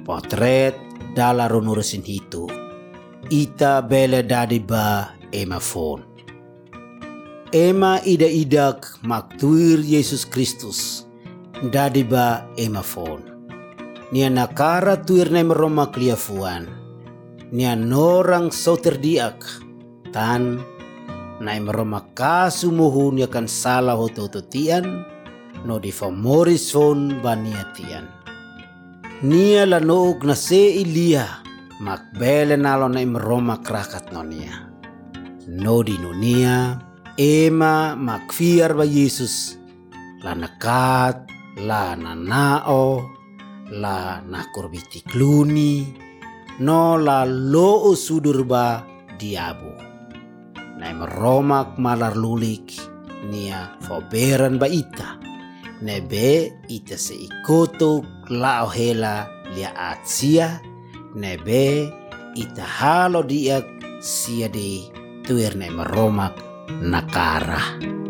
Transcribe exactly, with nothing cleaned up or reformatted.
potret dala runurusin hitu. Ita bele dadi ba ema fon. Ema ida idak maktuir Yesus Kristus dadi ba ema fon. Nia nakara tuir na meroma kliafuan. Nia norang sauterdiak tan na meroma kasumuhu nia kan salah hotototian no di famoris fon baniatian. Nia la noog na se ilia makbele nalo na imroma krakat no nia. No di no nia ema makfiar ba Yesus la nakat la nanao la nakurbiti kluni no la loo sudur ba diabu. Na imromak malar lulik nia foberan ba ita. Nebe ita se ikoto lao hela lia atsia. Nebe ita halo diak sia di tuir na imromak nakara.